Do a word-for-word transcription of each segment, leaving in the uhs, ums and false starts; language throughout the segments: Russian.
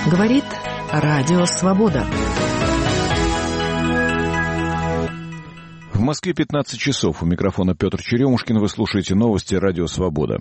Говорит Радио Свобода. В Москве пятнадцать часов. У микрофона Петр Черемушкин. Вы слушаете новости Радио Свобода.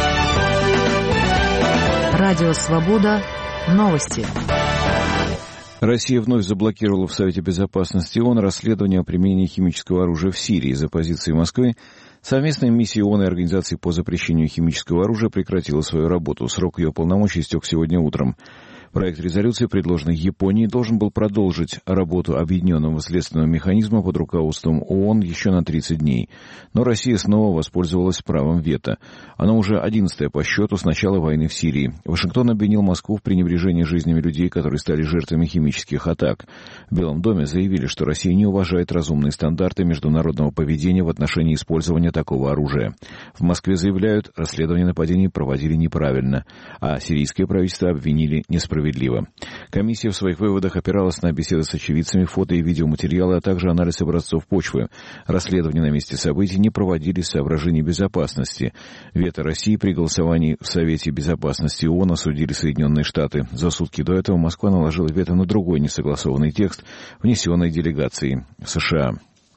Радио Свобода. Новости. Россия вновь заблокировала в Совете Безопасности ООН расследование о применении химического оружия в Сирии. Из-за позиции Москвы совместная миссия ООН и Организации по запрещению химического оружия прекратила свою работу. Срок ее полномочий истек сегодня утром. Проект резолюции, предложенный Японией, должен был продолжить работу Объединенного следственного механизма под руководством ООН еще на тридцать дней. Но Россия снова воспользовалась правом вето. Оно уже одиннадцатое по счету с начала войны в Сирии. Вашингтон обвинил Москву в пренебрежении жизнями людей, которые стали жертвами химических атак. В Белом доме заявили, что Россия не уважает разумные стандарты международного поведения в отношении использования такого оружия. В Москве заявляют, расследование нападений проводили неправильно, а сирийское правительство обвинили несправедливо. Комиссия в своих выводах опиралась на беседы с очевидцами, фото и видеоматериалы, а также анализ образцов почвы. Расследования на месте событий не проводились с соображений безопасности. Вето России при голосовании в Совете Безопасности ООН осудили Соединенные Штаты. За сутки до этого Москва наложила вето на другой несогласованный текст, внесенный делегацией США.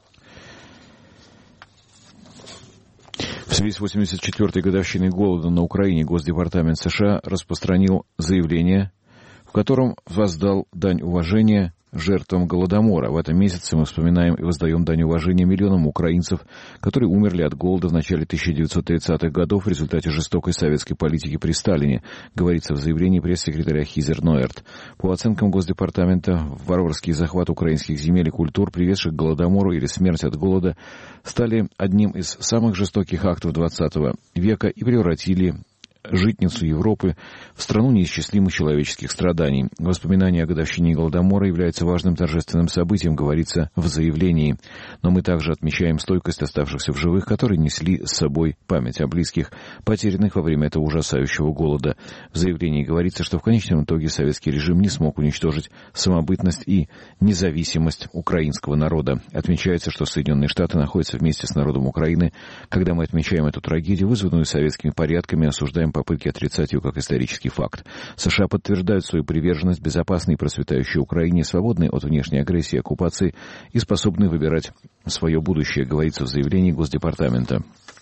В связи с восемьдесят четвёртой годовщиной голода на Украине Госдепартамент США распространил заявление, в котором воздал дань уважения жертвам Голодомора. В этом месяце мы вспоминаем и воздаем дань уважения миллионам украинцев, которые умерли от голода в начале тысяча девятьсот тридцатых годов в результате жестокой советской политики при Сталине, говорится в заявлении пресс-секретаря Хизер Ноэрт. По оценкам Госдепартамента, варварский захват украинских земель и культур, приведших к Голодомору или смерть от голода, стали одним из самых жестоких актов двадцатого века и превратили житницу Европы в страну неисчислимых человеческих страданий. Воспоминание о годовщине Голодомора является важным торжественным событием, говорится в заявлении. Но мы также отмечаем стойкость оставшихся в живых, которые несли с собой память о близких, потерянных во время этого ужасающего голода. В заявлении говорится, что в конечном итоге советский режим не смог уничтожить самобытность и независимость украинского народа. Отмечается, что Соединенные Штаты находятся вместе с народом Украины. Когда мы отмечаем эту трагедию, вызванную советскими порядками, осуждаем попытки отрицать ее как исторический факт. США подтверждают свою приверженность безопасной и процветающей Украине, свободной от внешней агрессии и оккупации и способной выбирать свое будущее, говорится в заявлении Госдепартамента.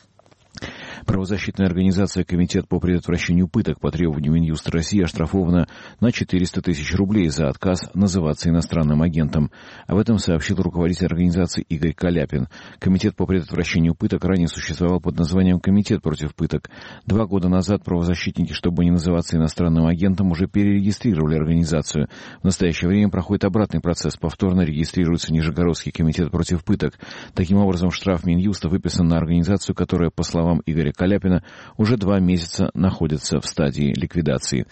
Правозащитная организация «Комитет по предотвращению пыток» по требованию Минюста России оштрафована на четыреста тысяч рублей за отказ называться иностранным агентом. Об этом сообщил руководитель организации Игорь Каляпин. Комитет по предотвращению пыток ранее существовал под названием «Комитет против пыток». Два года назад правозащитники, чтобы не называться иностранным агентом, уже перерегистрировали организацию. В настоящее время проходит обратный процесс. Повторно регистрируется Нижегородский комитет против пыток. Таким образом, штраф Минюста выписан на организацию, которая, по словам Игоря Каляпина, уже два месяца находится в стадии ликвидации.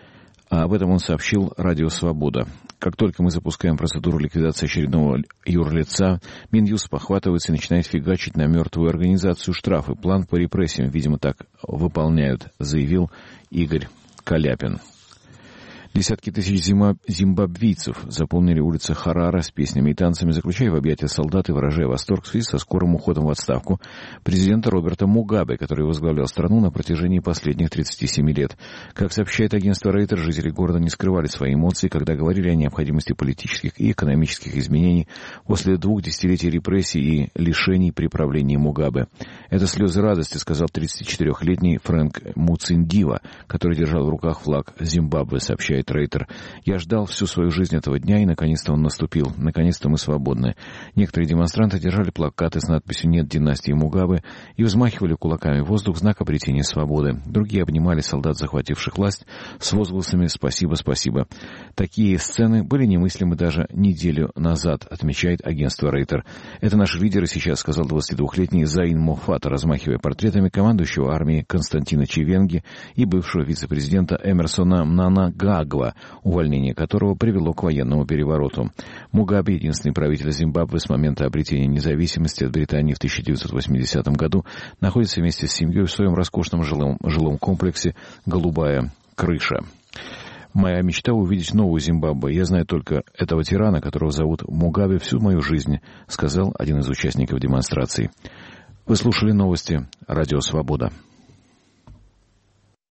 А об этом он сообщил Радио Свобода. Как только мы запускаем процедуру ликвидации очередного юрлица, Минюст похватывается и начинает фигачить на мертвую организацию штрафы. План по репрессиям, видимо, так выполняют, заявил Игорь Каляпин. Десятки тысяч зима... зимбабвийцев заполнили улицы Харара с песнями и танцами, заключая в объятия солдат и выражая восторг в связи со скорым уходом в отставку президента Роберта Мугабе, который возглавлял страну на протяжении последних тридцати семи лет. Как сообщает агентство Рейтер, жители города не скрывали свои эмоции, когда говорили о необходимости политических и экономических изменений после двух десятилетий репрессий и лишений при правлении Мугабе. Это слезы радости, сказал тридцатичетырехлетний Фрэнк Муциндива, который держал в руках флаг Зимбабве, сообщает Рейтер. Я ждал всю свою жизнь этого дня, и наконец-то он наступил. Наконец-то мы свободны. Некоторые демонстранты держали плакаты с надписью «Нет династии Мугабе» и взмахивали кулаками в воздух в знак обретения свободы. Другие обнимали солдат, захвативших власть, с возгласами «Спасибо, спасибо». Такие сцены были немыслимы даже неделю назад, отмечает агентство Рейтер. Это наши лидеры сейчас, сказал двадцатидвухлетний Заин Моффат, размахивая портретами командующего армией Константина Чивенги и бывшего вице-президента Эмерсона Мнангагва, увольнение которого привело к военному перевороту. Мугабе, единственный правитель Зимбабве с момента обретения независимости от Британии в тысяча девятьсот восьмидесятом году, находится вместе с семьей в своем роскошном жилом, жилом комплексе «Голубая крыша». Моя мечта — увидеть новую Зимбабве. Я знаю только этого тирана, которого зовут Мугабе, всю мою жизнь, сказал один из участников демонстрации. Вы слушали новости Радио Свобода.